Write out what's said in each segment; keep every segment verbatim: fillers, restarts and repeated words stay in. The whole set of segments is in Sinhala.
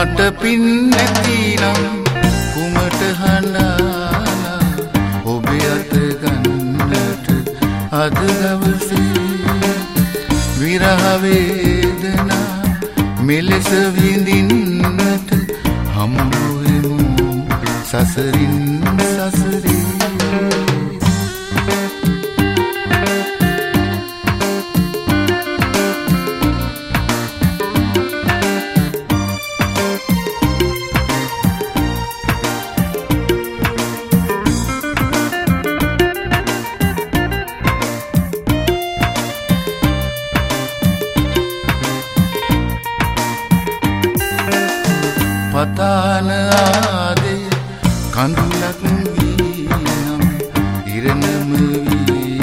මට පින් නැතිනම් කුමට හඬාලා ඔබේ අත ගන්නට අද දවසේ විරහ වේදනා මෙලෙස විඳින්නට හමු වෙමු සසරින් සසරේ. පතාන ආදේ කඳුලක් වීනම් ඉරණම වී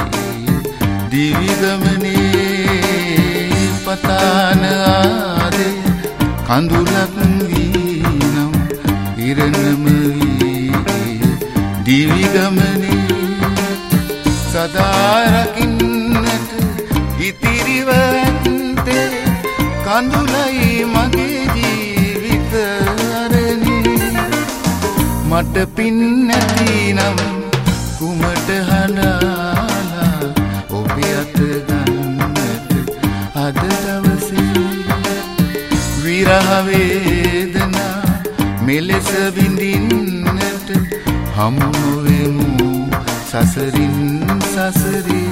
දිවිගමනේ. පතාන ආදේ කඳුලක් වීනම් ඉරණම වී දිවිගමනේ. සදා රකින්නට ඉතිරිව ඇත්තේ කඳුලයි මගේ ජීවිත. මට පින් නැතිනම් කුමට හඬාලා ඔබේ අත ගන්නට අද දවසේ විරහ වේදනා මෙලෙස විඳින්නට හමු වෙමු සසරින් සසරේ.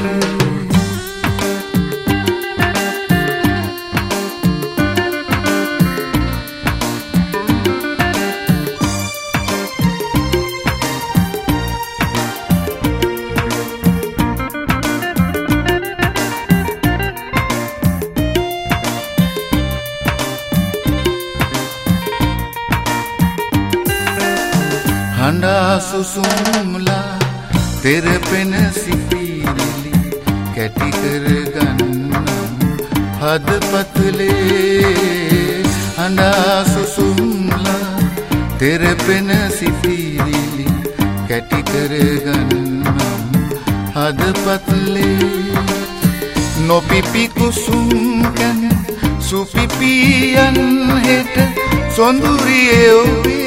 හඬා සුසුම්ලා තෙරපෙන සිපිරිලි කැටි කරගන්නම් හදපතලේ. හඬා සුසුම්ලා තෙරපෙන සිපිරිලි කැටි කරගන්නම් හදපතලේ. නොපිපි කුසුම් කැන සුපිපියන් හෙට සොඳුරියේ ඔබේ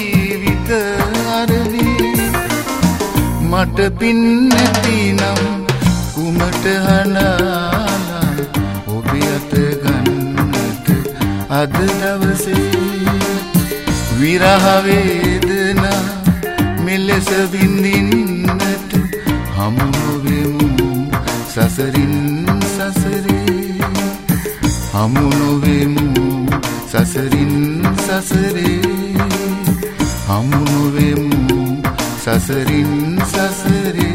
මට පින් නැතිනම් කුමට හඬාලා ඔබේ අත ගන්නට අද දවසේ විරහ වේදනා මෙලෙස විඳින්නට හමු වෙමු සසරින් සසරේ. හමු නොවෙමු සසරින් සසරේ. හමු නොවෙමු සසරින් සසරේ.